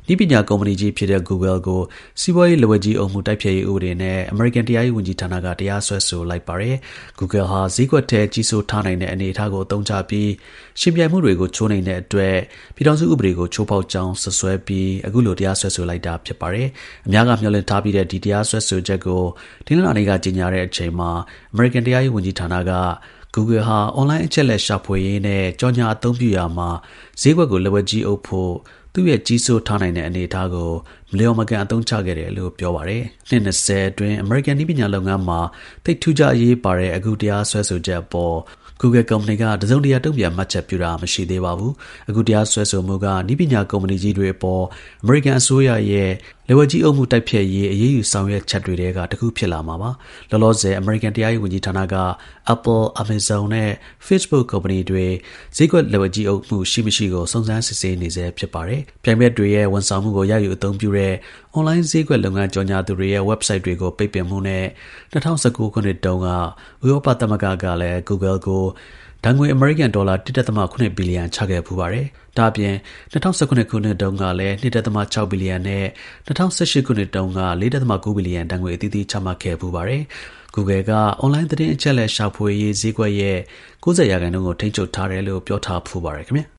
ဒီပညာကုမ္ပဏီကြီးဖြစ်တဲ့ Google ကို စီးပွားရေးလက်ဝါးကြီးအုပ်မှုတိုက်ဖျက်ရေးဥပဒေနဲ့ အမေရိကန်တရားရေးဝန်ကြီးဌာနက တရားစွဲဆိုလိုက်ပါတယ်။ Google ဟာ ဈေးကွက်ထဲကြီးစိုးထားနိုင်တဲ့အနေအထားကိုအသုံးချပြီး ယှဉ်ပြိုင်မှုတွေကို ချိုးနှိမ်တဲ့အတွက် ပြည်ထောင်စုဥပဒေကို ချိုးဖောက်ကြောင်းစွပ်စွဲပြီး အခုလို တရားစွဲဆိုလိုက်တာဖြစ်ပါတယ်။ အများကမျှော်လင့်ထားပြီးတဲ့ ဒီတရားစွဲဆိုချက်ကို တနင်္လာနေ့က ကြေညာတဲ့အချိန်မှာ အမေရိကန်တရားရေးဝန်ကြီးဌာနက Google ဟာ အွန်လိုင်းအချက်အလက်ရှာဖွေရေးနဲ့ ကြော်ငြာအသုံးပြုရာမှာ ဈေးကွက်ကိုလက်ဝါးကြီးအုပ်ဖို့ သူ့ရဲ့ကြီးစိုးထားနိုင်တဲ့အနေအထားကို မလျော်မကန်အသုံးချခဲ့တယ်လို့ ပြောပါတယ်။ နှစ် ၂၀ အတွင်း အမေရိကန်နည်းပညာလုပ်ငန်းမှာ သိပ်ထူးခြားအရေးပါတဲ့ အခုတရားစွဲဆိုချက်အပေါ် Google ကုမ္ပဏီက တစ်စုံတစ်ရာတုံ့ပြန်မှတ်ချက်ပြုတာမရှိသေးပါဘူး။ အခုတရားစွဲဆိုမှုက နည်းပညာကုမ္ပဏီကြီးတွေအပေါ် အမေရိကန်အစိုးရရဲ့ လက်ဝါးကြီးအုပ်မှုတိုက်ဖျက်ရေး အရေးယူဆောင်ရွက်ချက်တွေထဲက တစ်ခုဖြစ်လာမှာပါ။ လောလောဆယ် အမေရိကန်တရားရေးဝန်ကြီးဌာနက Apple, Amazon နဲ့ Facebook ကုမ္ပဏီတွေ ဈေးကွက်လက်ဝါးကြီးအုပ်မှုရှိမရှိကို စုံစမ်းစစ်ဆေးနေဆဲဖြစ်ပါတယ်။ ပြိုင်ဘက်တွေရဲ့ဝန်ဆောင်မှုကိုရယူအသုံးပြုတဲ့ အွန်လိုင်းဈေးကွက်လုပ်ငန်းကြော်ငြာသူတွေရဲ့ website တွေကို ပိတ်ပင်မှုနဲ့ ၂၀၁၉ ခုနှစ်တုန်းက ဥရောပသမဂ္ဂကလည်း Google ကို ဒဏ်ငွေ အမေရိကန်ဒေါ်လာ 1.7 ဘီလီယံချခဲ့ဖူးပါတယ်။ ဒါ့အပြင် ၂၀၁၇ ခုနှစ်တုန်းကလည်း 2.6 ဘီလီယံနဲ့ ၂၀၁၈ ခုနှစ်တုန်းက 4.9 ဘီလီယံ ဒဏ်ငွေအသီးသီးချမှတ်ခဲ့ဖူးပါတယ်။ Google က အွန်လိုင်းသတင်းအချက်အလက်ရှာဖွေရေးဈေးကွက်ရဲ့ ၉၀% ကိုထိန်းချုပ်ထားတယ်လို့ ပြောထားဖူးပါတယ်ခင်ဗျာ